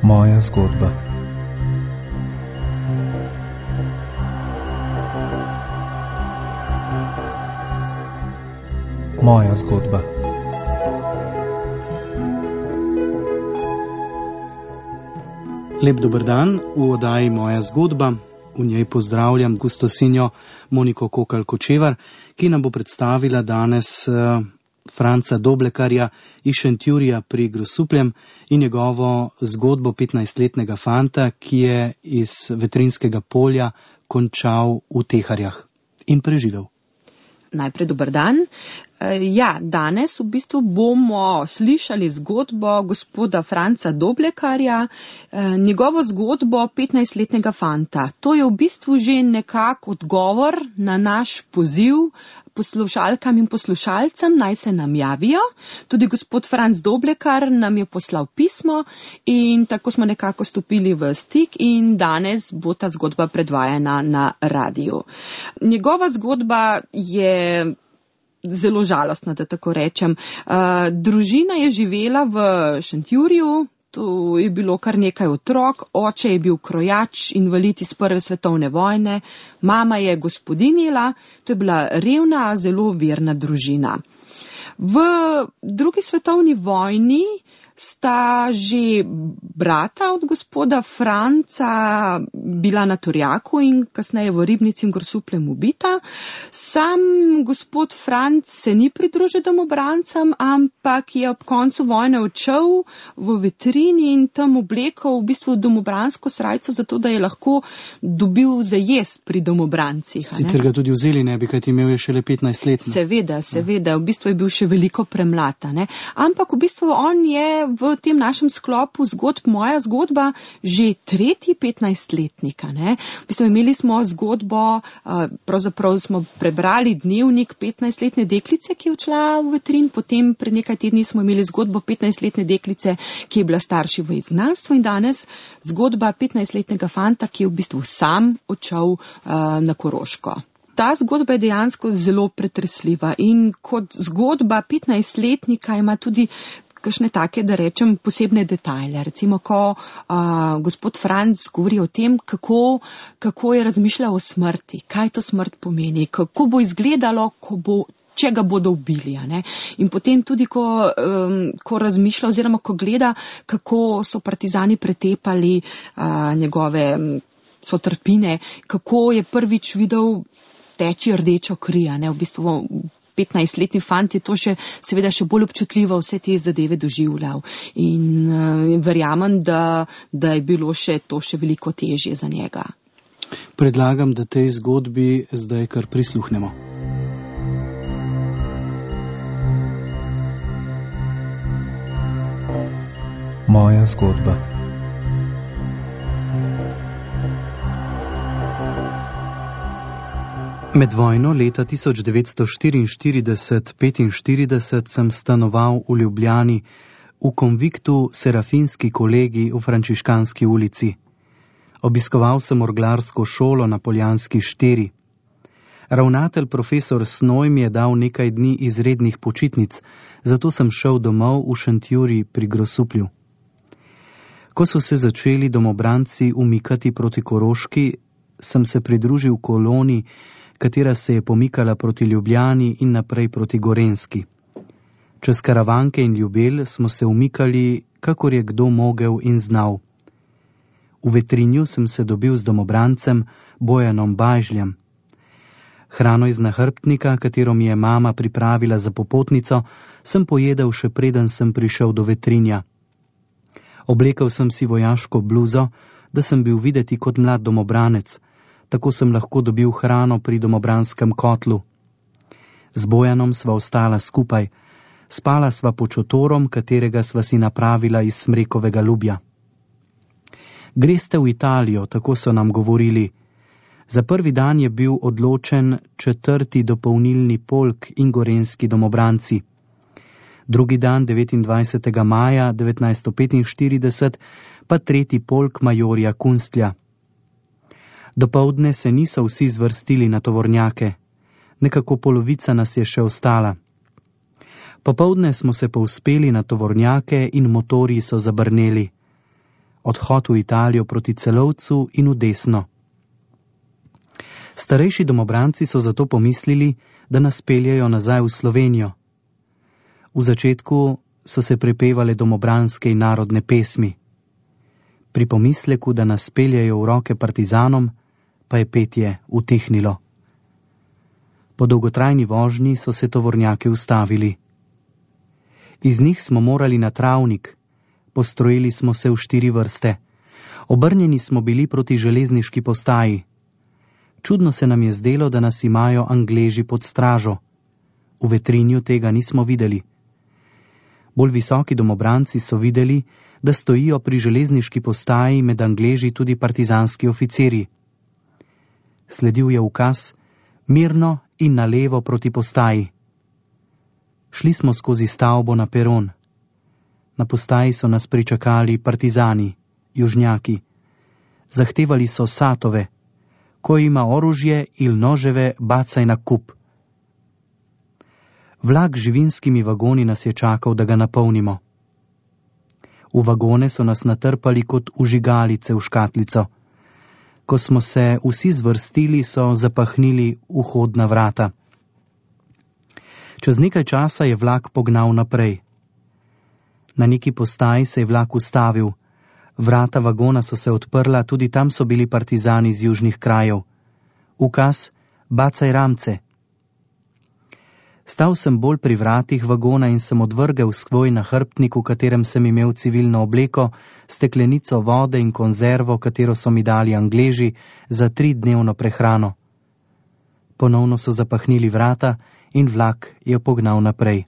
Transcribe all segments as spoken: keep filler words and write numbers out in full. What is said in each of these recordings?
Moja zgodba. Moja zgodba. Lep dober dan v oddaji Moja zgodba. V njej pozdravljam gostosinjo Moniko Kokalj-Kočevar, ki nam bo predstavila danes uh, Franca Doblekarja iz Šentjurija pri Grosupljem in njegovo zgodbo petnajstletnega fanta, ki je iz vetrinskega polja končal v Teharjah in preživel. Najprej dober dan. Ja, danes v bistvu bomo slišali zgodbo gospoda Franca Doblekarja, njegovo zgodbo petnajstletnega fanta. To je v bistvu že nekako odgovor na naš poziv poslušalkam in poslušalcem, naj se nam javijo. Tudi gospod Franc Doblekar nam je poslal pismo in tako smo nekako stopili v stik in danes bo ta zgodba predvajana na radiju. Njegova zgodba je zelo žalostna, da tako rečem. Uh, družina je živela v Šentjurju, tu je bilo kar nekaj otrok, oče je bil krojač, invalid iz prve svetovne vojne, mama je gospodinjila, to je bila revna, zelo verna družina. V drugi svetovni vojni sta že brata od gospoda Franca bila na Turjaku in kasneje v Ribnici in Grosupljem ubita. Sam gospod Franc se ni pridružil domobrancem, ampak je ob koncu vojne odšel v Vetrini in tam oblekel v bistvu domobransko srajco, zato da je lahko dobil za jest pri domobrancih. Sicer ga tudi vzeli ne bi, kajti imel je šele petnajst let. Ne? Seveda, seveda, v bistvu je bil še veliko premlata. Ne? Ampak v bistvu on je v tem našem sklopu zgodb Moja zgodba že tretji petnajstletnika. Ne? V bistvu imeli smo zgodbo, pravzaprav smo prebrali dnevnik petnajstletne deklice, ki je odšla v Vetrin, potem pred nekaj tedni smo imeli zgodbo petnajstletne deklice, ki je bila starši v izgnanstvu in danes zgodba petnajstletnega fanta, ki je v bistvu sam odšel na Koroško. Ta zgodba je dejansko zelo pretresljiva in kot zgodba petnajstletnika ima tudi kakšne take, da rečem, posebne detajle. Recimo, ko uh, gospod Franc govori o tem, kako, kako je razmišljal o smrti, kaj to smrt pomeni, kako bo izgledalo, ko bo, če ga bodo ubili. Ne? In potem tudi, ko, um, ko razmišlja oziroma ko gleda, kako so partizani pretepali uh, njegove sotrpine, kako je prvič videl teči rdečo kri, ne? V bistvu petnajstletni fant je to še, seveda še bolj občutljivo vse te zadeve doživljal. In uh, verjamem, da, da je bilo še to še veliko težje za njega. Predlagam, da tej zgodbi zdaj kar prisluhnemo. Moja zgodba. Med vojno leta tisoč devetsto štiriinštirideset petinštirideset sem stanoval v Ljubljani v konviktu Serafinski kolegij v Frančiškanski ulici. Obiskoval sem orglarsko šolo na Poljanski štiri. Ravnatelj profesor Snoj mi je dal nekaj dni izrednih počitnic, zato sem šel domov v Šentjurij pri Grosuplju. Ko so se začeli domobranci umikati proti Koroški, sem se pridružil koloni, katera se je pomikala proti Ljubljani in naprej proti Gorenjski. Čez Karavanke in Ljubelj smo se umikali, kakor je kdo mogel in znal. V Vetrinju sem se dobil z domobrancem Bojanom Bajžljem. Hrano iz nahrbtnika, katero mi je mama pripravila za popotnico, sem pojedel še preden sem prišel do Vetrinja. Oblekel sem si vojaško bluzo, da sem bil videti kot mlad domobranec, tako sem lahko dobil hrano pri domobranskem kotlu. Z Bojanom sva ostala skupaj, spala sva pod šotorom, katerega sva si napravila iz smrekovega lubja. Greste v Italijo, tako so nam govorili. Za prvi dan je bil odločen četrti dopolnilni polk in gorenjski domobranci. Drugi dan, devetindvajsetega maja devetnajststo petinštirideset, pa tretji polk majorja Kunstlja. Dopoldne se niso vsi zvrstili na tovornjake. Nekako polovica nas je še ostala. Popoldne smo se povzpeli na tovornjake in motorji so zabrneli. odhod v Italijo proti Celovcu in v desno. Starejši domobranci so zato pomislili, da nas peljejo nazaj v Slovenijo. V začetku so se prepevale domobranske in narodne pesmi. Pri pomisleku, da nas peljejo v roke partizanom, pa je petje utihnilo. Po dolgotrajni vožnji so se tovornjaki ustavili. Iz njih smo morali na travnik, postrojili smo se v štiri vrste. Obrnjeni smo bili proti železniški postaji. Čudno se nam je zdelo, da nas imajo Angleži pod stražo. V vetrinju tega nismo videli. Bolj visoki domobranci so videli, da stojijo pri železniški postaji med Angleži tudi partizanski oficirji. Sledil je ukaz: mirno in na levo proti postaji. Šli smo skozi stavbo na peron. Na postaji so nas pričakali partizani, južnjaki. Zahtevali so satove: ko ima orožje il noževe, bacaj na kup. Vlak z živinskimi vagoni nas je čakal, da ga napolnimo. V vagone so nas natrpali kot vžigalice v škatlico. Ko smo se vsi zvrstili, so zapahnili vhodna vrata. Čez nekaj časa je vlak pognal naprej. Na neki postaji se je vlak ustavil. Vrata vagona so se odprla, tudi tam so bili partizani iz južnih krajev. Ukaz: bacaj ramce. Stal sem bolj pri vratih vagona in sem odvrgel svoj nahrbtnik, v katerem sem imel civilno obleko, steklenico vode in konzervo, katero so mi dali Angleži za tridnevno prehrano. Ponovno so zapahnili vrata in vlak je pognal naprej.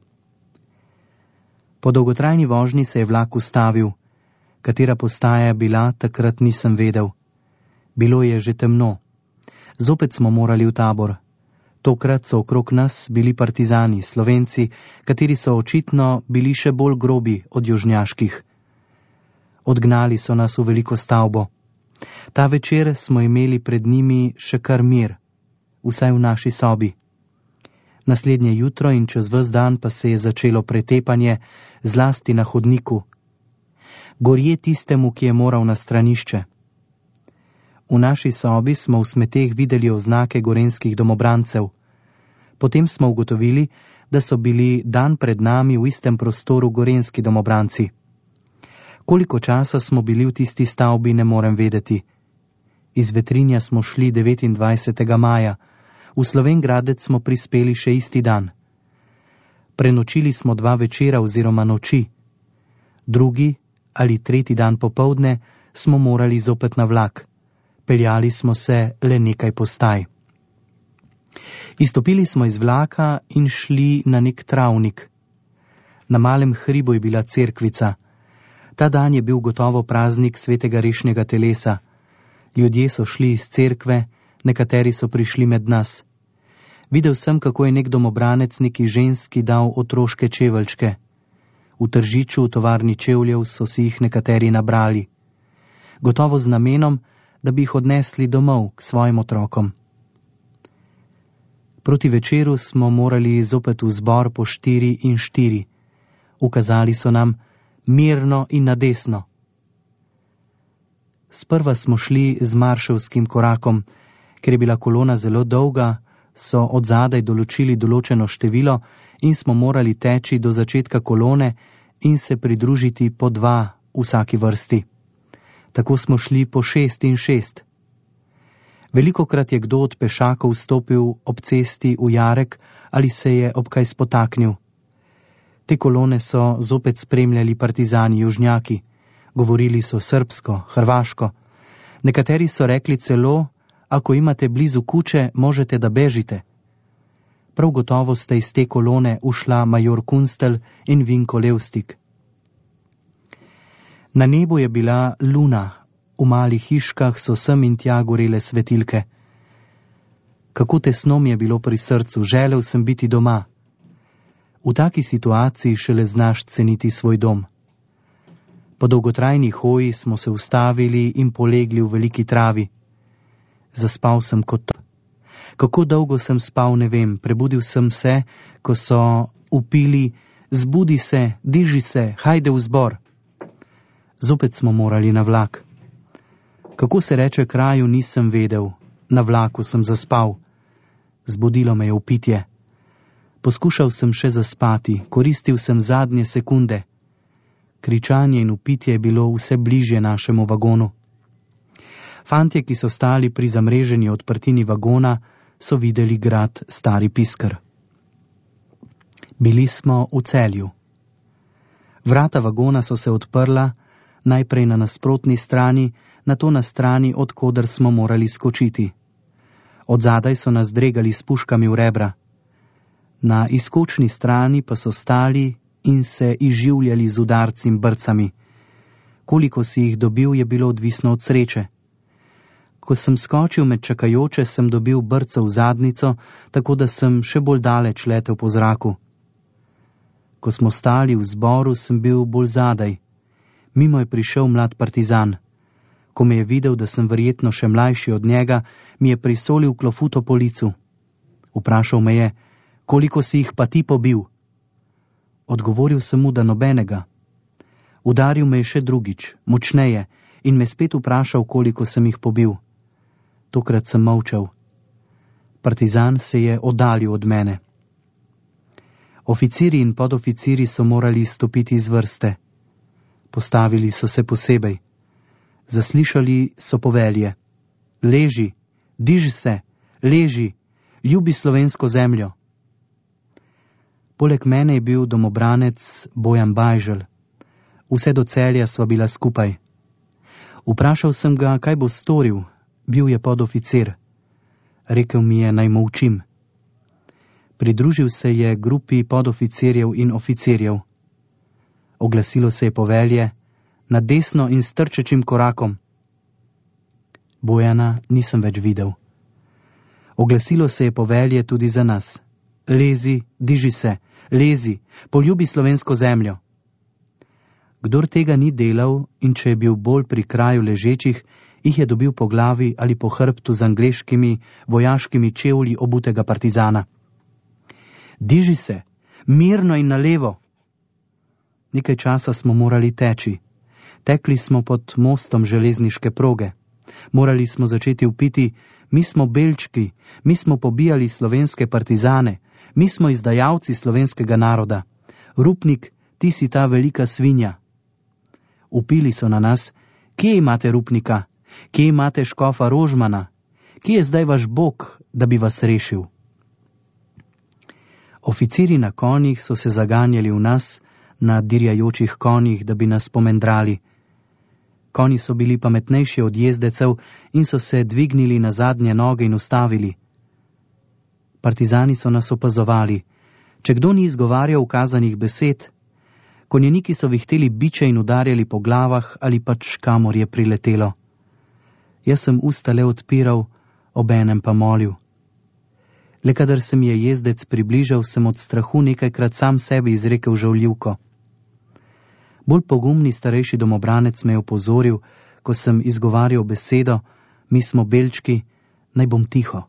Po dolgotrajni vožnji se je vlak ustavil. Katera postaja je bila, takrat nisem vedel. Bilo je že temno. Zopet smo morali v tabor. Tokrat so okrog nas bili partizani, Slovenci, kateri so očitno bili še bolj grobi od južnjaških. Odgnali so nas v veliko stavbo. Ta večer smo imeli pred njimi še kar mir, vsaj v naši sobi. Naslednje jutro in čez ves dan pa se je začelo pretepanje, zlasti na hodniku. Gorje tistemu, ki je moral na stranišče. V naši sobi smo v smeteh videli oznake gorenjskih domobrancev. Potem smo ugotovili, da so bili dan pred nami v istem prostoru gorenjski domobranci. Koliko časa smo bili v tisti stavbi, ne morem vedeti. Iz Vetrinja smo šli devetindvajsetega maja, v Slovenj Gradec smo prispeli še isti dan. Prenočili smo dva večera oziroma noči. Drugi ali tretji dan popoldne smo morali zopet na vlak. Peljali smo se le nekaj postaj. Izstopili smo iz vlaka in šli na nek travnik. Na malem hribu je bila cerkvica. Ta dan je bil gotovo praznik svetega rešnjega telesa. Ljudje so šli iz cerkve, nekateri so prišli med nas. Videl sem, kako je nek domobranec neki ženski dal otroške čeveljčke. V Tržiču, v tovarni čevljev, so si jih nekateri nabrali. Gotovo z namenom, da bi jih odnesli domov k svojim otrokom. Proti večeru smo morali zopet v zbor po štiri in štiri. Ukazali so nam: mirno in na desno. Sprva smo šli z marševskim korakom. Ker je bila kolona zelo dolga, so od zadaj določili določeno število in smo morali teči do začetka kolone in se pridružiti po dva vsaki vrsti. Tako smo šli po šest in šest. Velikokrat je kdo od pešakov stopil ob cesti v jarek ali se je ob kaj spotaknil. Te kolone so zopet spremljali partizani južnjaki. Govorili so srbsko, hrvaško. Nekateri so rekli celo: ako imate blizu kuće, možete da bežite. Prav gotovo ste iz te kolone ušla major Kunstel in Vinko Levstik. Na nebu je bila luna, v malih hiškah so sem in tja gorele svetilke. Kako tesno mi je bilo pri srcu, želel sem biti doma. V taki situaciji šele znaš ceniti svoj dom. Po dolgotrajni hoji smo se ustavili in polegli v veliki travi. Zaspal sem kot... Kako dolgo sem spal, ne vem. Prebudil sem se, ko so vpili: zbudi se, diži se, hajde v zbor. Zopet smo morali na vlak. Kako se reče kraju, nisem vedel. Na vlaku sem zaspal. Zbudilo me je vpitje. Poskušal sem še zaspati, koristil sem zadnje sekunde. Kričanje in vpitje je bilo vse bližje našemu vagonu. Fantje, ki so stali pri zamreženi odprtini vagona, so videli grad Stari Pisker. Bili smo v Celju. Vrata vagona so se odprla, najprej na nasprotni strani, nato na strani, od koder smo morali skočiti. Od zadaj so nas dregali s puškami v rebra. Na izkočni strani pa so stali in se izživljali z udarci in brcami. Koliko si jih dobil, je bilo odvisno od sreče. Ko sem skočil med čakajoče, sem dobil brca v zadnico, tako da sem še bolj daleč letel po zraku. Ko smo stali v zboru, sem bil bolj zadaj. Mimo je prišel mlad partizan. Ko me je videl, da sem verjetno še mlajši od njega, mi je prisolil klofuto po licu. Vprašal me je, koliko si jih pa ti pobil? Odgovoril sem mu, da nobenega. Udaril me je še drugič, močneje, in me spet vprašal, koliko sem jih pobil. Tokrat sem molčal. Partizan se je oddaljil od mene. Oficiri in podoficiri so morali stopiti iz vrste. Postavili so se posebej. Zaslišali so povelje. Leži, diži se, leži, ljubi slovensko zemljo. Poleg mene je bil domobranec Bojan Bajžel. Vse do Celja sva bila skupaj. Vprašal sem ga, kaj bo storil. Bil je podoficir. Rekel mi je, naj molčim. Pridružil se je grupi podoficirjev in oficirjev. Oglasilo se je povelje, na desno in s trčečim korakom. Bojana nisem več videl. Oglasilo se je povelje tudi za nas. Lezi, diži se, lezi, poljubi slovensko zemljo. Kdor tega ni delal in če je bil bolj pri kraju ležečih, jih je dobil po glavi ali po hrbtu z angleškimi vojaškimi čevlji obutega partizana. Diži se, mirno in na levo. Nekaj časa smo morali teči. Tekli smo pod mostom železniške proge. Morali smo začeti vpiti, mi smo belčki, mi smo pobijali slovenske partizane, mi smo izdajalci slovenskega naroda. Rupnik, ti si ta velika svinja. Vpili so na nas, kje imate Rupnika, kje imate škofa Rožmana, kje je zdaj vaš Bog, da bi vas rešil. Oficiri na konjih so se zaganjali v nas, na dirjajočih konjih, da bi nas pomendrali. Konji so bili pametnejši od jezdecev in so se dvignili na zadnje noge in ustavili. Partizani so nas opazovali. Če kdo ni izgovarjal ukazanih besed, konjeniki so vihteli biče in udarjali po glavah ali pač kamor je priletelo. Jaz sem usta le odpiral, obenem pa molil. Le kadar se mi je jezdec približal, sem od strahu nekajkrat sam sebi izrekel žaljivko. Bolj pogumni starejši domobranec me je opozoril, ko sem izgovarjal besedo, mi smo belčki, naj bom tiho.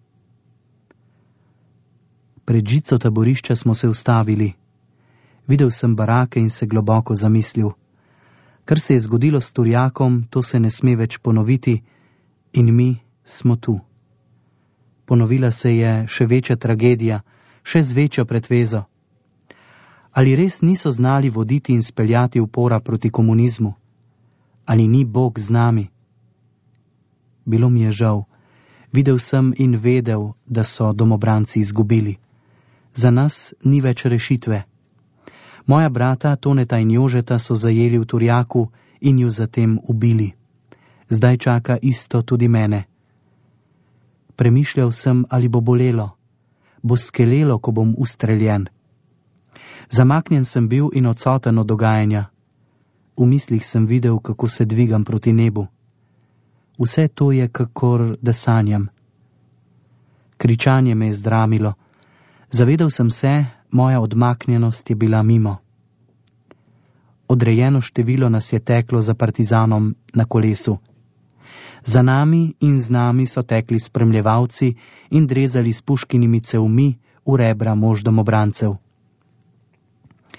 Pred žico taborišča smo se ustavili. Videl sem barake in se globoko zamislil. Kar se je zgodilo s Turjakom, to se ne sme več ponoviti in mi smo tu. Ponovila se je še večja tragedija, še z večjo pretvezo. Ali res niso znali voditi in speljati upora proti komunizmu? Ali ni Bog z nami? Bilo mi je žal. Videl sem in vedel, da so domobranci izgubili. Za nas ni več rešitve. Moja brata Toneta in Jožeta so zajeli v Turjaku in ju zatem ubili. Zdaj čaka isto tudi mene. Premišljal sem, ali bo bolelo. Bo skelelo, ko bom ustreljen. Zamaknjen sem bil in odsoten od dogajanja. V mislih sem videl, kako se dvigam proti nebu. Vse to je, kakor da sanjam. Kričanje me je zdramilo. Zavedal sem se, moja odmaknjenost je bila mimo. Odrejeno število nas je teklo za partizanom na kolesu. Za nami in z nami so tekli spremljevalci in drezali s puškinimi cevmi v rebra mož domobrancev.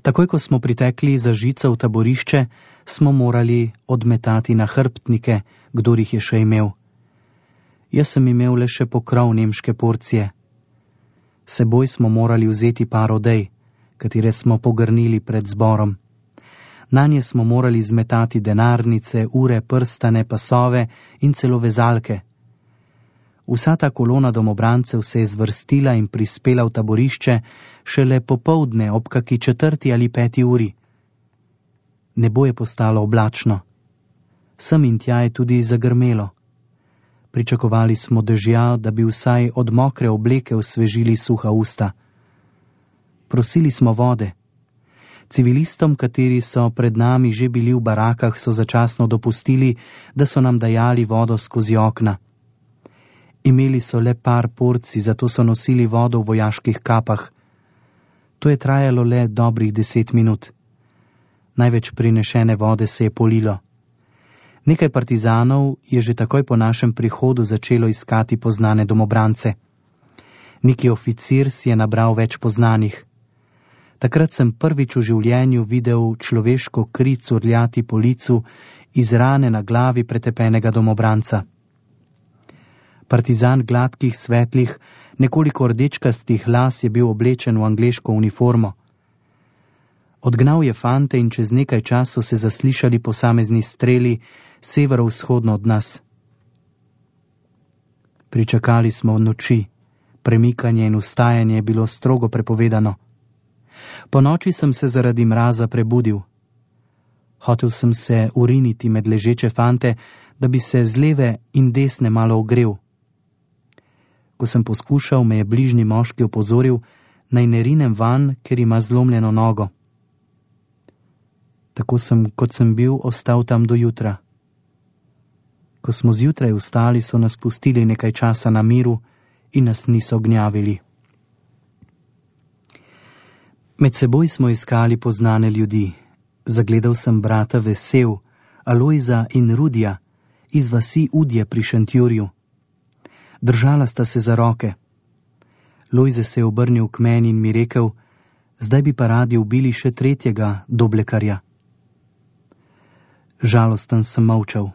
Takoj, ko smo pritekli za žico v taborišče, smo morali odmetati na hrbtnike, kdor jih je še imel. Jaz sem imel le še pokrov nemške porcije. Seboj smo morali vzeti par odej, katere smo pogrnili pred zborom. Nanje smo morali zmetati denarnice, ure, prstane, pasove in celo vezalke. Vsa ta kolona domobrancev se je zvrstila in prispela v taborišče šele popoldne ob kaki četrti ali peti uri. Nebo je postalo oblačno. Sem in tja je tudi zagrmelo. Pričakovali smo dežja, da bi vsaj od mokre obleke osvežili suha usta. Prosili smo vode. Civilistom, kateri so pred nami že bili v barakah, so začasno dopustili, da so nam dajali vodo skozi okna. Imeli so le par porcij, zato so nosili vodo v vojaških kapah. To je trajalo le dobrih deset minut. Največ prinešene vode se je polilo. Nekaj partizanov je že takoj po našem prihodu začelo iskati poznane domobrance. Neki oficir si je nabral več poznanih. Takrat sem prvič v življenju videl človeško kri curljati po licu iz rane na glavi pretepenega domobranca. Partizan gladkih, svetlih, nekoliko rdečkastih las je bil oblečen v angleško uniformo. Odgnal je fante in čez nekaj časa se zaslišali posamezni streli severovzhodno od nas. Pričakali smo v noči, premikanje in vstajanje je bilo strogo prepovedano. Po noči sem se zaradi mraza prebudil. Hotel sem se uriniti med ležeče fante, da bi se z leve in desne malo ogrel. Ko sem poskušal, me je bližnji moški opozoril, naj ne rinem van, ker ima zlomljeno nogo. Tako sem, kot sem bil, ostal tam do jutra. Ko smo zjutraj vstali, so nas pustili nekaj časa na miru in nas niso gnjavili. Med seboj smo iskali poznane ljudi. Zagledal sem brata Vesel, Alojza in Rudija iz vasi Udje pri Šentjurju. Držala sta se za roke. Lojze se je obrnil k meni in mi rekel, zdaj bi pa radi ubili še tretjega Doblekarja. Žalosten sem molčal.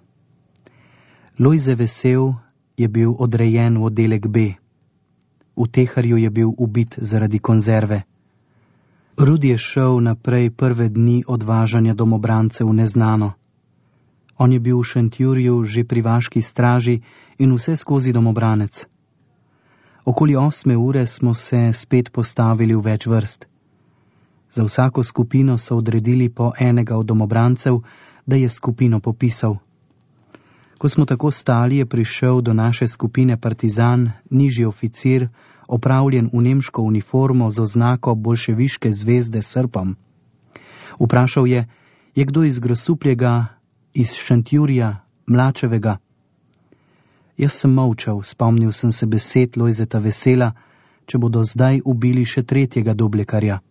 Lojze Vesel je bil odrejen v oddelek B. V Teharju je bil ubit zaradi konzerve. Rudi je šel naprej prve dni odvažanja domobrancev v neznano. On je bil v Šentjurju že pri vaški straži in vse skozi domobranec. Okoli osme ure smo se spet postavili v več vrst. Za vsako skupino so odredili po enega od domobrancev, da je skupino popisal. Ko smo tako stali, je prišel do naše skupine partizan, nižji oficir, opravljen v nemško uniformo z oznako bolševiške zvezde s srpom. Vprašal je, je kdo iz Grosupljega, iz Šentjurja, Mlačevega. Jaz sem molčal, spomnil sem se besed Lojzeta Vesela, če bodo zdaj ubili še tretjega Doblekarja.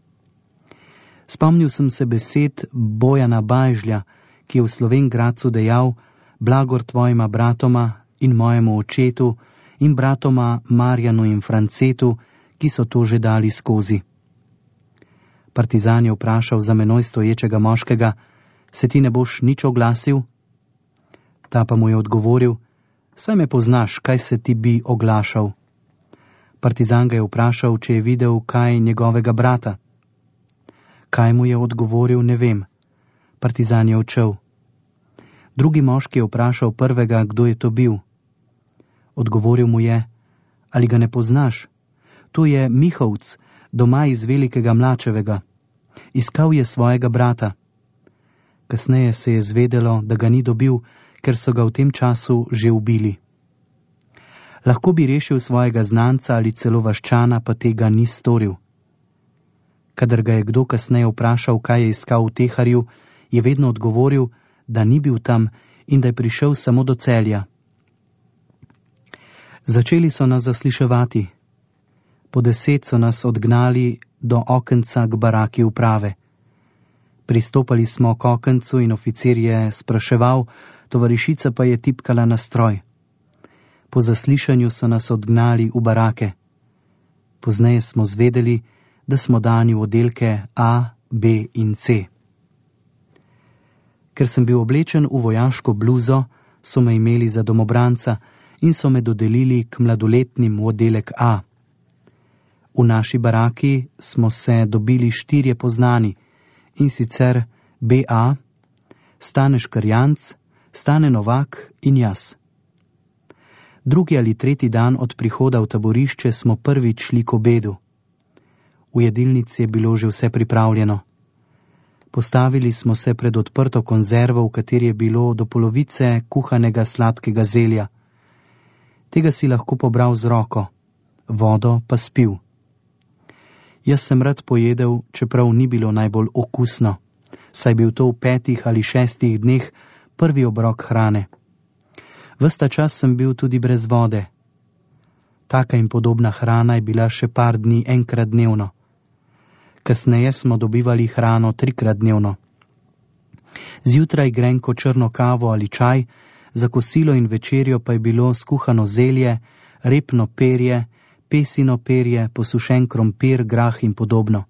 Spomnil sem se besed Bojana Bajžlja, ki je v Slovengradcu dejal, blagor tvojima bratoma in mojemu očetu in bratoma Marjanu in Francetu, ki so to že dali skozi. Partizan je vprašal za menoj stoječega moškega, se ti ne boš nič oglasil? Ta pa mu je odgovoril, saj me poznaš, kaj se ti bi oglašal. Partizan ga je vprašal, če je videl kaj njegovega brata. Kaj mu je odgovoril, ne vem. Partizan je odšel. Drugi moški je vprašal prvega, kdo je to bil. Odgovoril mu je, ali ga ne poznaš? To je Mihovc, doma iz Velikega Mlačevega. Iskal je svojega brata. Kasneje se je zvedelo, da ga ni dobil, ker so ga v tem času že ubili. Lahko bi rešil svojega znanca ali celo vaščana, pa tega ni storil. Kadar ga je kdo kasneje vprašal, kaj je iskal v Teharju, je vedno odgovoril, da ni bil tam in da je prišel samo do Celja. Začeli so nas zasliševati. Po deset so nas odgnali do okenca k baraki uprave. Pristopali smo k okencu in oficir je spraševal, tovarišica pa je tipkala na stroj. Po zaslišanju so nas odgnali v barake. Pozneje smo zvedeli, da smo dani v oddelke A, B in C. Ker sem bil oblečen v vojaško bluzo, so me imeli za domobranca in so me dodelili k mladoletnim v oddelek A. V naši baraki smo se dobili štirje poznani, in sicer B A, Stane Škrjanc, Stane Novak in jaz. Drugi ali tretji dan od prihoda v taborišče smo prvič šli k obedu. V jedilnici je bilo že vse pripravljeno. Postavili smo se pred odprto konzervo, v kateri je bilo do polovice kuhanega sladkega zelja. Tega si lahko pobral z roko, vodo pa spil. Jaz sem rad pojedel, čeprav ni bilo najbolj okusno, saj bil to v petih ali šestih dneh prvi obrok hrane. Ves ta čas sem bil tudi brez vode. Taka in podobna hrana je bila še par dni enkrat dnevno. Kasneje smo dobivali hrano trikrat dnevno. Zjutraj grenko črno kavo ali čaj, za kosilo in večerjo pa je bilo skuhano zelje, repno perje, pesino perje, posušen krompir, grah in podobno.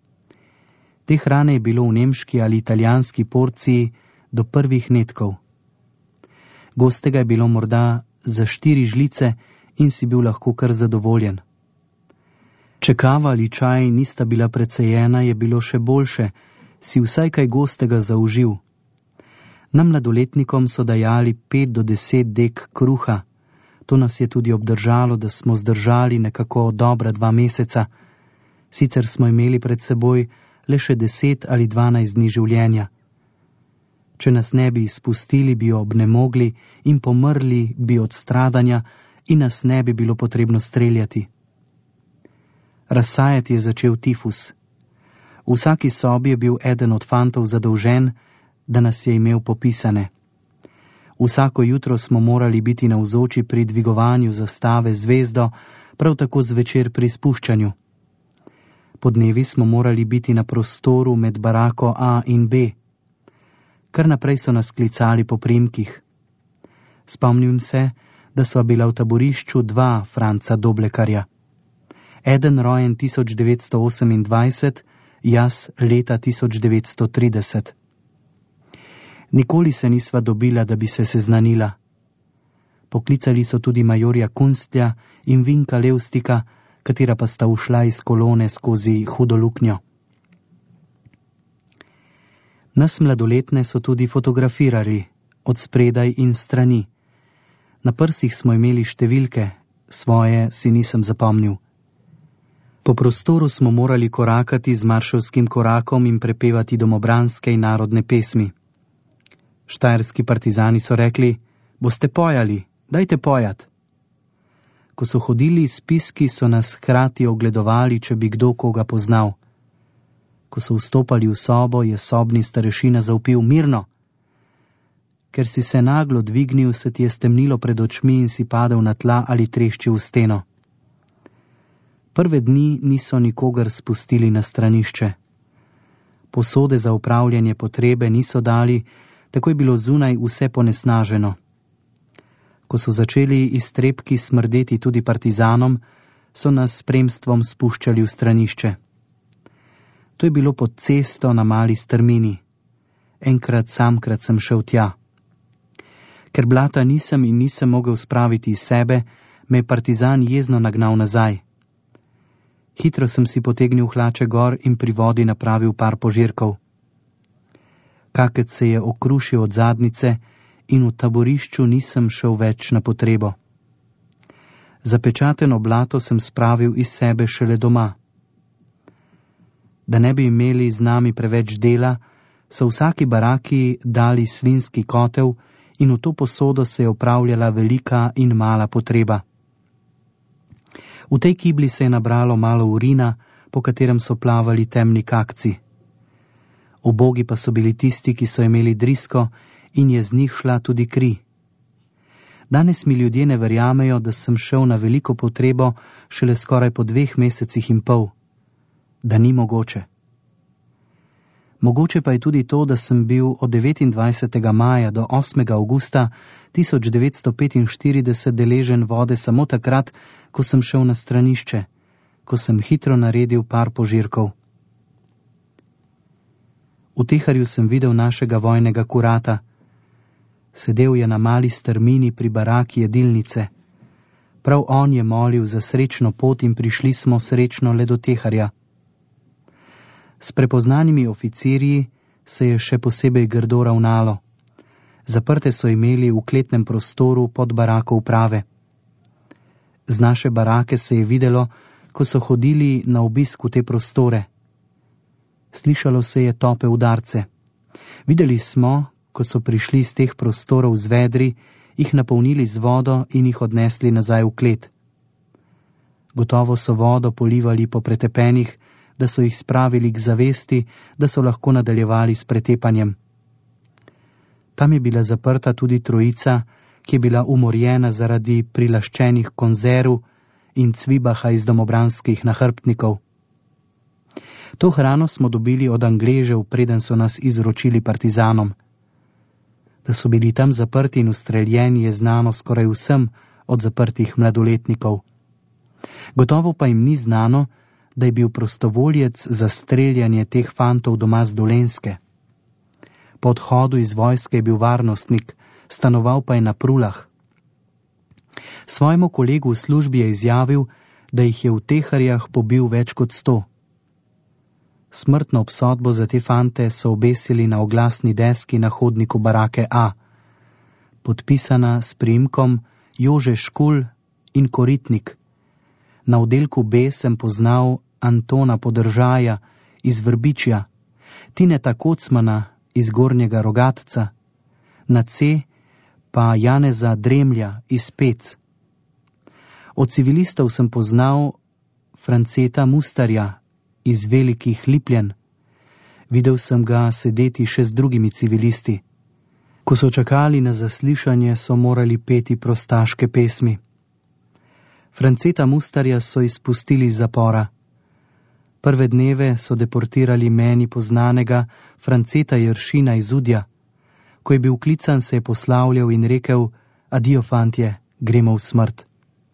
Te hrane je bilo v nemški ali italijanski porciji do prvih netkov. Gostega je bilo morda za štiri žlice in si bil lahko kar zadovoljen. Če kava ali čaj nista bila precejena, je bilo še boljše, si vsaj kaj gostega zaužil. Nam mladoletnikom so dajali pet do deset dek kruha. To nas je tudi obdržalo, da smo zdržali nekako dobra dva meseca. Sicer smo imeli pred seboj le še deset ali dvanajst dni življenja. Če nas ne bi izpustili, bi obnemogli in pomrli bi od stradanja in nas ne bi bilo potrebno streljati. Razsajati je začel tifus. V vsaki sobi je bil eden od fantov zadolžen, da nas je imel popisane. Vsako jutro smo morali biti navzoči pri dvigovanju zastave zvezdo, prav tako zvečer pri spuščanju. Podnevi smo morali biti na prostoru med barako A in B. Kar naprej so nas klicali po priimkih. Spomnim se, da sva bila v taborišču dva Franca Doblekarja. Eden rojen tisoč devetsto osemindvajset, jaz leta tisoč devetsto trideset. Nikoli se nisva dobila, da bi se seznanila. Poklicali so tudi majorja Kunstlja in Vinka Levstika, katera pa sta ušla iz kolone skozi hudo luknjo. Nas mladoletne so tudi fotografirali, od spredaj in strani. Na prsih smo imeli številke, svoje si nisem zapomnil. Po prostoru smo morali korakati z maršovskim korakom in prepevati domobranske in narodne pesmi. Štajerski partizani so rekli, boste pojali, dajte pojat. Ko so hodili s spiski, so nas hkrati ogledovali, če bi kdo koga poznal. Ko so vstopali v sobo, je sobni starešina zavpil mirno. Ker si se naglo dvignil, se ti je stemnilo pred očmi in si padel na tla ali treščil v steno. Prve dni niso nikogar spustili na stranišče. Posode za upravljanje potrebe niso dali, tako je bilo zunaj vse ponesnaženo. Ko so začeli iztrebki smrdeti tudi partizanom, so nas s spremstvom spuščali v stranišče. To je bilo pod cesto na mali strmini. Enkrat samkrat sem šel tja. Ker blata nisem in nisem mogel spraviti iz sebe, me je partizan jezno nagnal nazaj. Hitro sem si potegnil hlače gor in pri vodi napravil par požirkov. Kakec se je okrušil od zadnjice in v taborišču nisem šel več na potrebo. Zapečateno blato sem spravil iz sebe šele doma. Da ne bi imeli z nami preveč dela, so vsaki baraki dali svinski kotel in v to posodo se je opravljala velika in mala potreba. V tej kibli se je nabralo malo urina, po katerem so plavali temni kakci. Ubogi pa so bili tisti, ki so imeli drisko in je z njih šla tudi kri. Danes mi ljudje ne verjamejo, da sem šel na veliko potrebo šele skoraj po dveh mesecih in pol. Da ni mogoče. Mogoče pa je tudi to, da sem bil od devetindvajsetega maja do osmega avgusta tisoč devetsto petinštirideset deležen vode samo takrat, ko sem šel na stranišče, ko sem hitro naredil par požirkov. V Teharju sem videl našega vojnega kurata. Sedel je na mali strmini pri baraki jedilnice. Prav on je molil za srečno pot in prišli smo srečno le do Teharja. S prepoznanimi oficirji se je še posebej grdo ravnalo. Zaprte so imeli v kletnem prostoru pod barako uprave. Z naše barake se je videlo, ko so hodili na obisk v te prostore. Slišalo se je tope udarce. Videli smo, ko so prišli iz teh prostorov z vedri, jih napolnili z vodo in jih odnesli nazaj v klet. Gotovo so vodo polivali po pretepenih, da so jih spravili k zavesti, da so lahko nadaljevali s pretepanjem. Tam je bila zaprta tudi trojica, ki je bila umorjena zaradi prilaščenih konzerv in cvibaha iz domobranskih nahrbtnikov. To hrano smo dobili od Angležev, preden so nas izročili partizanom. Da so bili tam zaprti in ustreljeni, je znano skoraj vsem od zaprtih mladoletnikov. Gotovo pa jim ni znano, da je bil prostovoljec za streljanje teh fantov doma z Dolenjske. Po odhodu iz vojske je bil varnostnik, stanoval pa je na Prulah. Svojemu kolegu v službi je izjavil, da jih je v Teharjah pobil več kot sto. Smrtno obsodbo za te fante so obesili na oglasni deski na hodniku barake A, podpisana s priimkom Jože Škulj in Koritnik. Na oddelku B sem poznal Antona Podržaja iz Vrbičja, Tineta Kocmana iz Gornjega Rogatca, na C pa Janeza Dremlja iz Pec. Od civilistov sem poznal Franceta Mustarja iz Velikih Lipljen. Videl sem ga sedeti še z drugimi civilisti. Ko so čakali na zaslišanje, so morali peti prostaške pesmi. Franceta Mustarja so izpustili iz zapora. Prve dneve so deportirali meni poznanega Franceta Jeršina iz Udja. Ko je bil klican, se je poslavljal in rekel: "Adijo, fantje, gremo v smrt."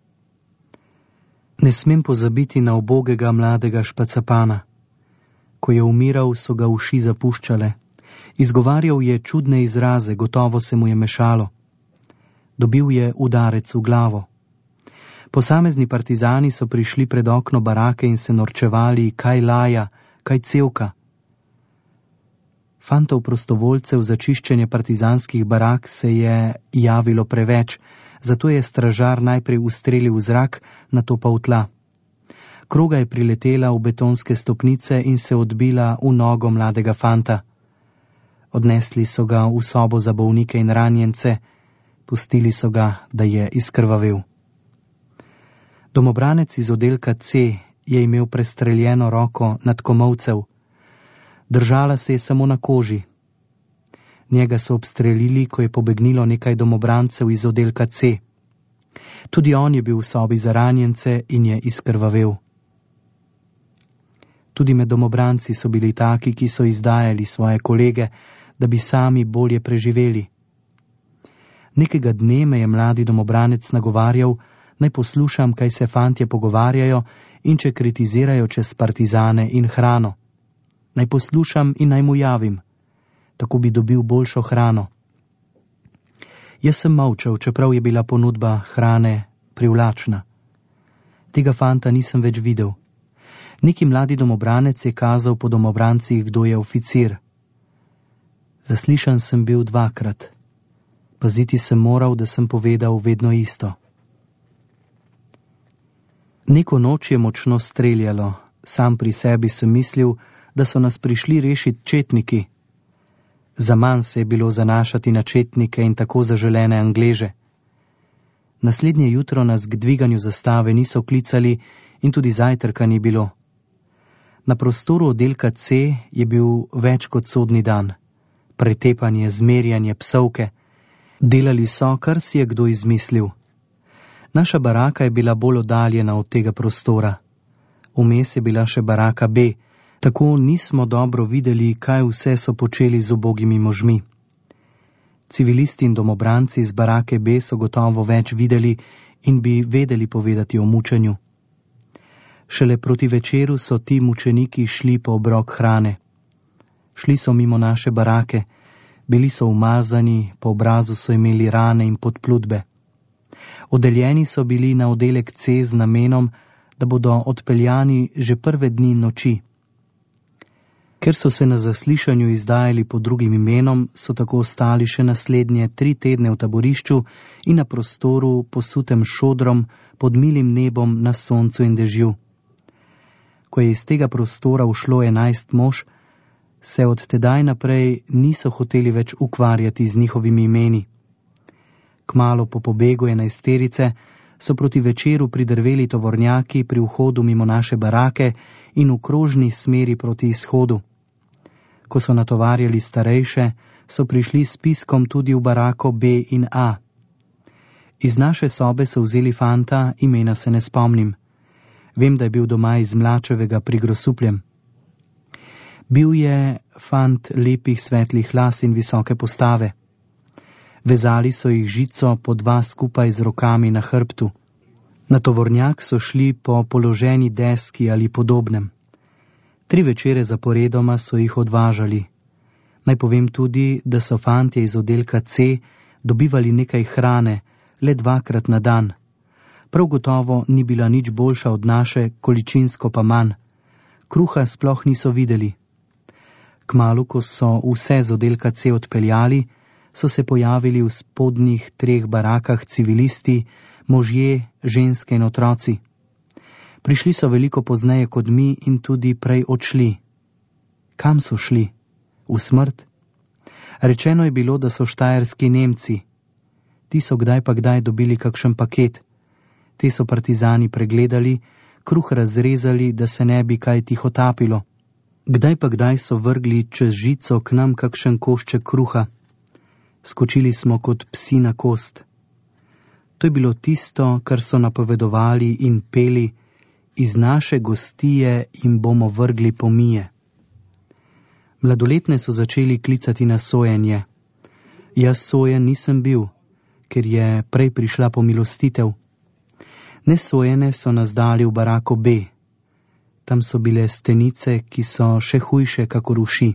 Ne smem pozabiti na ubogega mladega Špacapana. Ko je umiral, so ga uši zapuščale. Izgovarjal je čudne izraze, gotovo se mu je mešalo. Dobil je udarec v glavo. Posamezni partizani so prišli pred okno barake in se norčevali, kaj laja, kaj cevka. Fantov prostovoljcev za čiščenje partizanskih barak se je javilo preveč, zato je stražar najprej ustrelil v zrak, nato pa v tla. Kroga je priletela v betonske stopnice in se odbila v nogo mladega fanta. Odnesli so ga v sobo za bolnike in ranjence, pustili so ga, da je izkrvavel. Domobranec iz oddelka C je imel prestreljeno roko nad komolcev. Držala se je samo na koži. Njega so obstrelili, ko je pobegnilo nekaj domobrancev iz oddelka C. Tudi on je bil v sobi za ranjence in je izkrvavel. Tudi med domobranci so bili taki, ki so izdajali svoje kolege, da bi sami bolje preživeli. Nekega dne me je mladi domobranec nagovarjal, naj poslušam, kaj se fantje pogovarjajo in če kritizirajo čez partizane in hrano. Naj poslušam in naj mu javim. Tako bi dobil boljšo hrano. Jaz sem molčal, čeprav je bila ponudba hrane privlačna. Tega fanta nisem več videl. Neki mladi domobranec je kazal po domobrancih, kdo je oficir. Zaslišan sem bil dvakrat. Paziti sem moral, da sem povedal vedno isto. Neko noč je močno streljalo. Sam pri sebi sem mislil, da so nas prišli rešiti četniki. Zaman se je bilo zanašati na četnike in tako zaželene Angleže. Naslednje jutro nas k dviganju zastave niso klicali in tudi zajtrka ni bilo. Na prostoru oddelka C je bil več kot sodni dan. Pretepanje, zmerjanje, psovke. Delali so, kar si je kdo izmislil. Naša baraka je bila bolj oddaljena od tega prostora. Vmes je bila še baraka B, tako nismo dobro videli, kaj vse so počeli z ubogimi možmi. Civilisti in domobranci iz barake B so gotovo več videli in bi vedeli povedati o mučenju. Šele proti večeru so ti mučeniki šli po obrok hrane. Šli so mimo naše barake, bili so umazani, po obrazu so imeli rane in podplutbe. Odeljeni so bili na oddelek C z namenom, da bodo odpeljani že prve dni noči. Ker so se na zaslišanju izdajali pod drugim imenom, so tako ostali še naslednje tri tedne v taborišču in na prostoru posutem šodrom pod milim nebom na soncu in dežju. Ko je iz tega prostora ušlo enajst mož, se od tedaj naprej niso hoteli več ukvarjati z njihovimi imeni. Kmalu po pobegu enajsterice so proti večeru pridrveli tovornjaki pri vhodu mimo naše barake in v krožni smeri proti izhodu. Ko so natovarjali starejše, so prišli s piskom tudi v barako B in A. Iz naše sobe so vzeli fanta, imena se ne spomnim. Vem, da je bil doma iz Mlačevega pri Grosupljem. Bil je fant lepih svetlih las in visoke postave. Vezali so jih žico po dva skupaj z rokami na hrbtu. Na tovornjak so šli po položeni deski ali podobnem. Tri večere zaporedoma so jih odvažali. Naj povem tudi, da so fantje iz oddelka C dobivali nekaj hrane, le dvakrat na dan. Prav gotovo ni bila nič boljša od naše, količinsko pa manj. Kruha sploh niso videli. Kmalu, ko so vse z oddelka C odpeljali, so se pojavili v spodnjih treh barakah civilisti, možje, ženske in otroci. Prišli so veliko pozneje kot mi in tudi prej odšli. Kam so šli? V smrt? Rečeno je bilo, da so štajerski Nemci. Ti so kdaj pa kdaj dobili kakšen paket. Te so partizani pregledali, kruh razrezali, da se ne bi kaj tihotapilo. Kdaj pa kdaj so vrgli čez žico k nam kakšen košček kruha. Skočili smo kot psi na kost. To je bilo tisto, kar so napovedovali in peli, iz naše gostije jim bomo vrgli pomije. Mladoletne so začeli klicati na sojenje. Jaz sojen nisem bil, ker je prej prišla pomilostitev. Nesojene so nas dali v barako B. Tam so bile stenice, ki so še hujše kakor uši.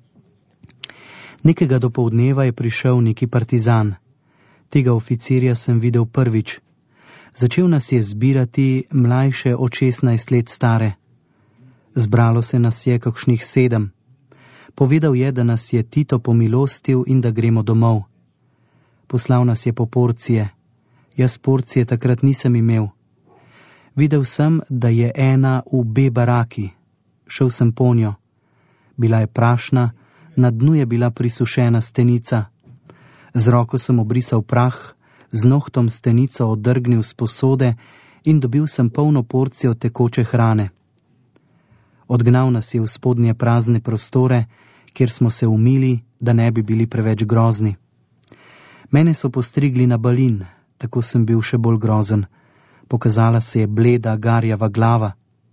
Nekega dopoldneva je prišel neki partizan. Tega oficirja sem videl prvič. Začel nas je zbirati, mlajše od šestnajst let stare. Zbralo se nas je kakšnih sedem. Povedal je, da nas je Tito pomilostil in da gremo domov. Poslal nas je po porcije. Jaz porcije takrat nisem imel. Videl sem, da je ena v B baraki. Šel sem po njo. Bila je prašna, na dnu je bila prisušena stenica. Z roko sem obrisal prah, z nohtom stenico odrgnil z posode in dobil sem polno porcijo tekoče hrane. Odgnal nas je v spodnje prazne prostore, kjer smo se umili, da ne bi bili preveč grozni. Mene so postrigli na balin, tako sem bil še bolj grozen. Pokazala se je bleda, garjava glava.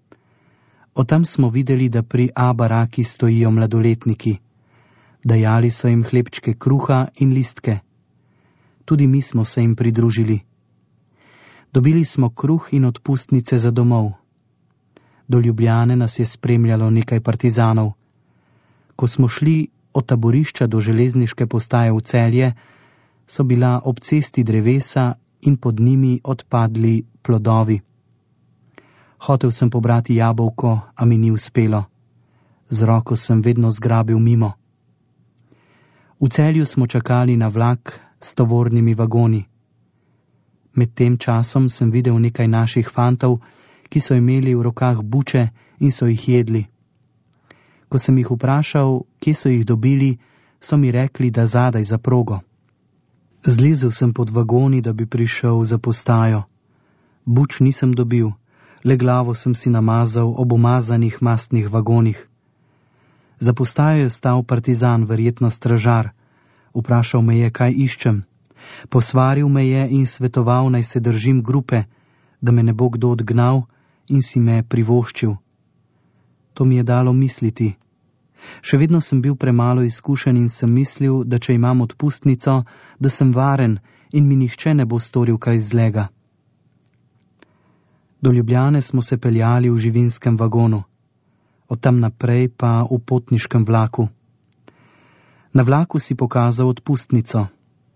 Od tam smo videli, da pri A baraki stojijo mladoletniki. Dajali so jim hlebčke kruha in listke. Tudi mi smo se jim pridružili. Dobili smo kruh in odpustnice za domov. Do Ljubljane nas je spremljalo nekaj partizanov. Ko smo šli od taborišča do železniške postaje v Celje, so bila ob cesti drevesa in pod njimi odpadli plodovi. Hotel sem pobrati jabolko, a mi ni uspelo. Z roko sem vedno zgrabil mimo. V Celju smo čakali na vlak s tovornimi vagoni. Med tem časom sem videl nekaj naših fantov, ki so imeli v rokah buče in so jih jedli. Ko sem jih vprašal, kje so jih dobili, so mi rekli, da zadaj za progo. Zlezel sem pod vagoni, da bi prišel za postajo. Buč nisem dobil, le glavo sem si namazal ob umazanih mastnih vagonih. Za postajo je stal partizan, verjetno stražar. Vprašal me je, kaj iščem. Posvaril me je in svetoval, naj se držim grupe, da me ne bo kdo odgnal in si me privoščil. To mi je dalo misliti. Še vedno sem bil premalo izkušen in sem mislil, da če imam odpustnico, da sem varen in mi nihče ne bo storil kaj zlega. Do Ljubljane smo se peljali v živinskem vagonu, od tam naprej pa v potniškem vlaku. Na vlaku si pokazal odpustnico.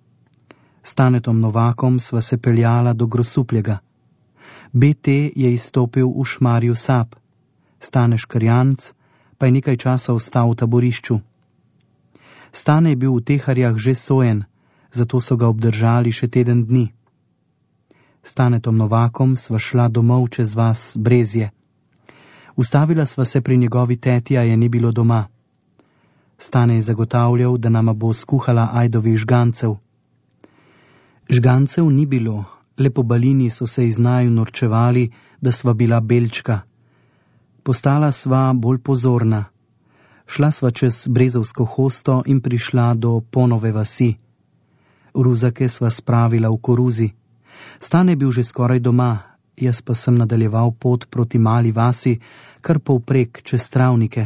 S Stanetom Novakom sva se peljala do Grosupljega. B T je izstopil v Šmarju Sap, Stane Škrjanc pa je nekaj časa ostal v taborišču. Stane je bil v Teharjah že sojen, zato so ga obdržali še teden dni. S Stanetom Novakom sva šla domov čez vas Brezje. Ustavila sva se pri njegovi teti, a je ni bilo doma. Stane je zagotavljal, da nama bo skuhala ajdovi žgancev. Žgancev ni bilo, le po balini so se iz naju norčevali, da sva bila belčka. Postala sva bolj pozorna. Šla sva čez Brezovsko hosto in prišla do Ponove vasi. Ruzake sva spravila v koruzi. Stane je bil že skoraj doma, jaz pa sem nadaljeval pot proti mali vasi, kar povprek čez travnike.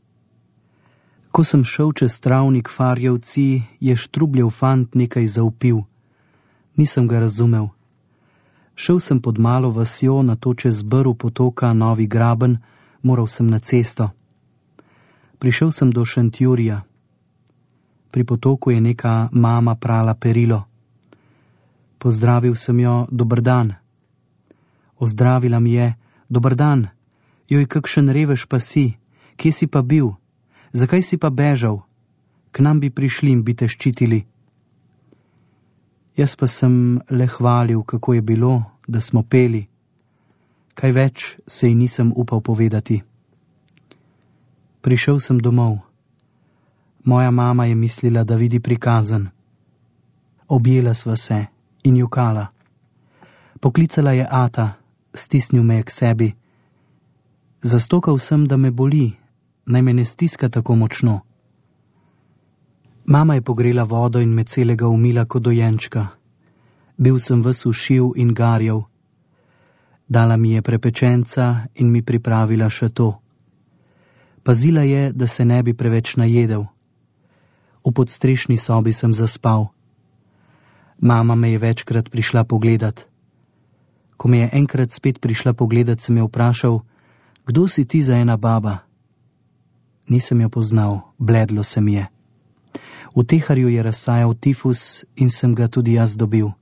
Ko sem šel čez travnik Farjevci, je štrubljev fant nekaj zaupil. Nisem ga razumel. Šel sem pod malo vasjo, nato čez brv potoka Novi Graben, moral sem na cesto. Prišel sem do Šentjurija. Pri potoku je neka mama prala perilo. Pozdravil sem jo, dober dan. Ozdravila mi je, dober dan, joj, kakšen revež pa si, kje si pa bil, zakaj si pa bežal, k nam bi prišli in bi te ščitili. Jaz pa sem le hvalil, kako je bilo, da smo peli. Kaj več se ji nisem upal povedati. Prišel sem domov. Moja mama je mislila, da vidi prikazan. Objela sva se in jokala. Poklicala je ata, stisnil me je k sebi. Zastokal sem, da me boli, naj me ne stiska tako močno. Mama je pogrela vodo in me celega umila kot dojenčka. Bil sem ves ušiv in garjav. Dala mi je prepečenca in mi pripravila še to. Pazila je, da se ne bi preveč najedel. V podstrešni sobi sem zaspal. Mama me je večkrat prišla pogledat. Ko me je enkrat spet prišla pogledat, sem jo vprašal, kdo si ti za ena baba? Nisem jo poznal, bledlo se mi je. V Teharju je razsajal tifus in sem ga tudi jaz dobil.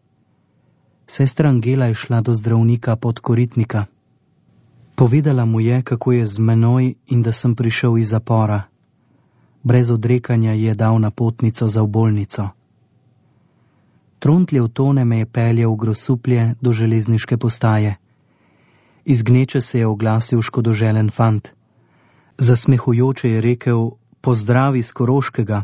Sestra Angela je šla do zdravnika Podkoritnika. Povedala mu je, kako je z menoj in da sem prišel iz zapora. Brez odrekanja je dal napotnico za v bolnico. Trontljev Tone me je peljal v Grosuplje do železniške postaje. Iz gneče se je oglasil škodoželen fant. Zasmehujoče je rekel, pozdravi z Koroškega.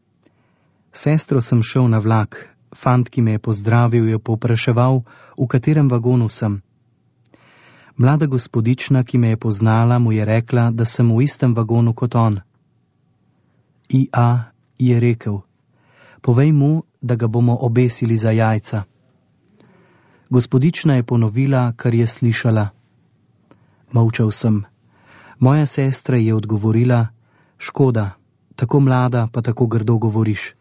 Sestro sem šel na vlak. Fant, ki me je pozdravil, je povpraševal, v katerem vagonu sem. Mlada gospodična, ki me je poznala, mu je rekla, da sem v istem vagonu kot on. I A je rekel, povej mu, da ga bomo obesili za jajca. Gospodična je ponovila, kar je slišala. Molčal sem. Moja sestra je odgovorila, škoda, tako mlada pa tako grdo govoriš.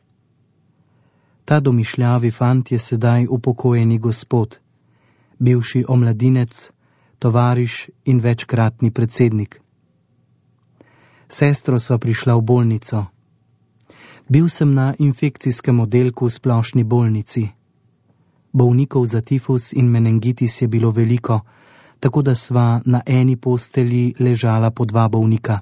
Ta domišljavi fant je sedaj upokojeni gospod, bivši omladinec, tovariš in večkratni predsednik. Sestro sva prišla v bolnico. Bil sem na infekcijskem oddelku v splošni bolnici. Bolnikov za tifus in meningitis je bilo veliko, tako da sva na eni postelji ležala po dva bolnika.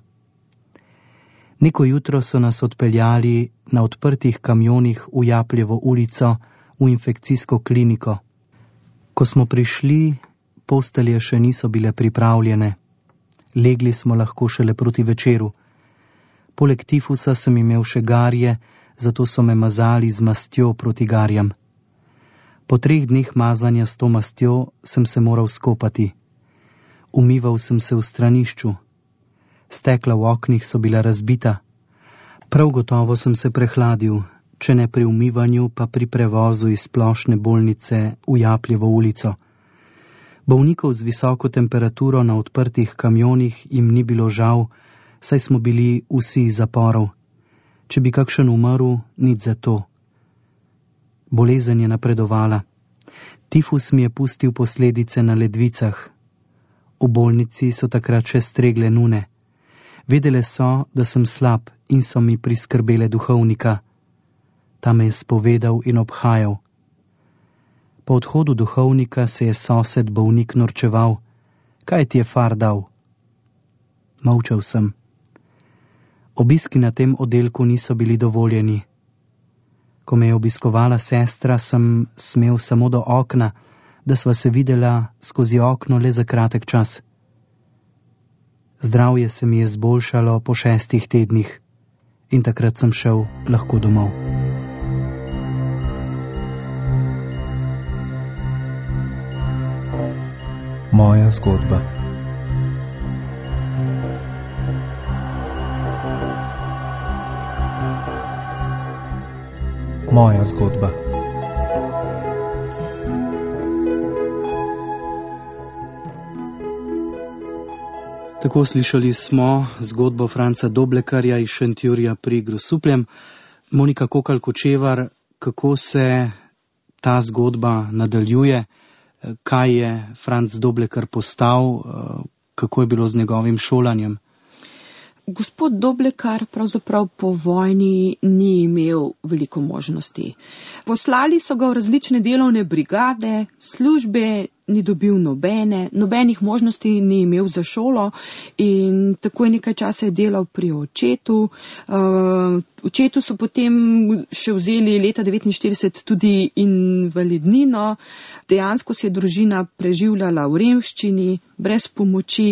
Neko jutro so nas odpeljali na odprtih kamionih v Japljevo ulico v infekcijsko kliniko. Ko smo prišli, postelje še niso bile pripravljene. Legli smo lahko šele proti večeru. Poleg tifusa sem imel še garje, zato so me mazali z mastjo proti garjam. Po treh dneh mazanja s to mastjo sem se moral skopati. Umival sem se v stranišču. Stekla v oknih so bila razbita. Prav gotovo sem se prehladil, če ne pri umivanju, pa pri prevozu iz splošne bolnice v Japljevo ulico. Bolnikov z visoko temperaturo na odprtih kamionih jim ni bilo žal, saj smo bili vsi iz zaporov. Če bi kakšen umrl, nič za to. Bolezen je napredovala. Tifus mi je pustil posledice na ledvicah. V bolnici so takrat še stregle nune. Vedele so, da sem slab in so mi priskrbele duhovnika. Ta me je spovedal in obhajal. Po odhodu duhovnika se je sosed bolnik norčeval. Kaj ti je far dal? Molčal sem. Obiski na tem oddelku niso bili dovoljeni. Ko me je obiskovala sestra, sem smel samo do okna, da sva se videla skozi okno le za kratek čas. Zdravje se mi je zboljšalo po šestih tednih in takrat sem šel lahko domov. Moja zgodba. Moja zgodba. Tako slišali smo zgodbo Franca Doblekarja iz Šentjurja pri Grosupljem. Monika Kokalj-Kočevar, kako se ta zgodba nadaljuje? Kaj je Franc Doblekar postal? Kako je bilo z njegovim šolanjem? Gospod Doblekar pravzaprav po vojni ni imel veliko možnosti. Poslali so ga v različne delovne brigade, službe ni dobil nobene, nobenih možnosti ni imel za šolo in tako je nekaj časa delal pri očetu. Uh, očetu so potem še vzeli leta devetinštirideset tudi invalidnino. Dejansko se je družina preživljala v revščini, brez pomoči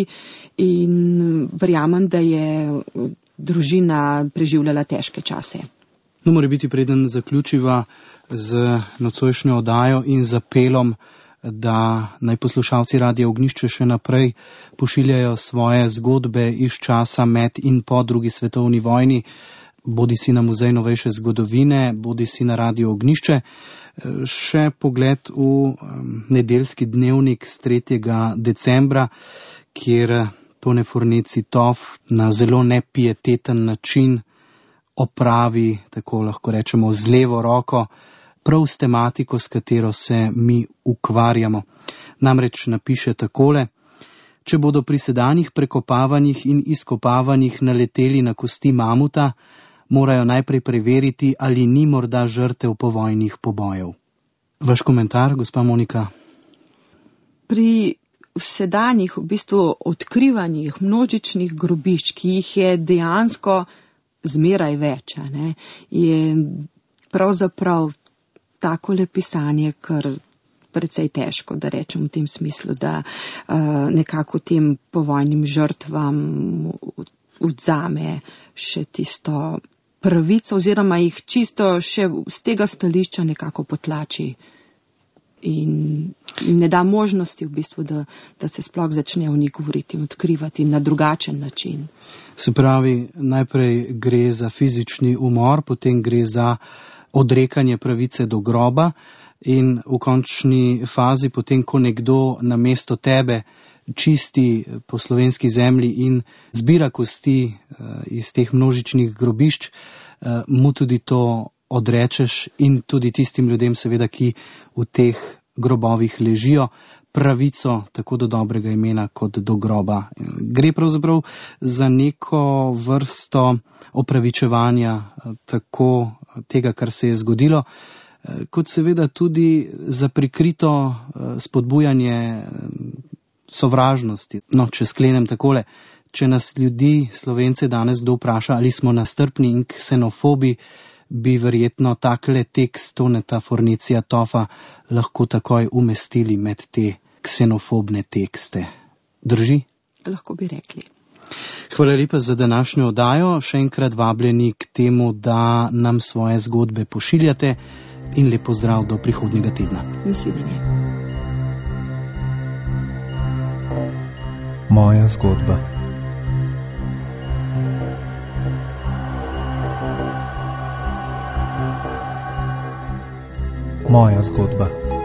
in verjamem, da je družina preživljala težke čase. No, mora biti preden zaključiva z nocojšnjo oddajo in z apelom, da naj poslušalci Radia Ognjišče še naprej pošiljajo svoje zgodbe iz časa med in po drugi svetovni vojni, bodi si na Muzej novejše zgodovine, bodi si na Radio Ognjišče. Še pogled v nedeljski dnevnik z tretjega decembra, kjer Tone Fornezzi Toff na zelo nepieteten način opravi, tako lahko rečemo, z levo roko, prav s tematiko, s katero se mi ukvarjamo. Namreč napiše takole: če bodo pri sedanjih prekopavanjih in izkopavanjih naleteli na kosti mamuta, morajo najprej preveriti, ali ni morda žrtev povojnih pobojev. Vaš komentar, gospa Monika? Pri sedanjih v bistvu odkrivanjih množičnih grobišč, ki jih je dejansko zmeraj več, ne, je pravzaprav takole pisanje kar precej težko, da rečem v tem smislu, da uh, nekako tem povojnim žrtvam odzame še tisto pravico oziroma jih čisto še z tega stališča nekako potlači in, in ne da možnosti v bistvu, da, da se sploh začne o njih govoriti in odkrivati na drugačen način. Se pravi, najprej gre za fizični umor, potem gre za odrekanje pravice do groba in v končni fazi, potem ko nekdo namesto tebe čisti po slovenski zemlji in zbira kosti iz teh množičnih grobišč, mu tudi to odrečeš in tudi tistim ljudem seveda, ki v teh grobovih ležijo, pravico tako do dobrega imena kot do groba. Gre pravzaprav za neko vrsto opravičevanja tako tega, kar se je zgodilo, kot seveda tudi za prikrito spodbujanje sovražnosti. No, če sklenem takole, če nas ljudi, Slovence, danes kdo vpraša, ali smo nastrpni in ksenofobi, bi verjetno takle tekst Toneta Fornezzija Toffa lahko takoj umestili med te ksenofobne tekste. Drži? Lahko bi rekli. Hvala lepa za današnjo oddajo. Še enkrat vabljeni k temu, da nam svoje zgodbe pošiljate in lep pozdrav do prihodnjega tedna. Nasvidenje. Moja zgodba. Moja zgodba.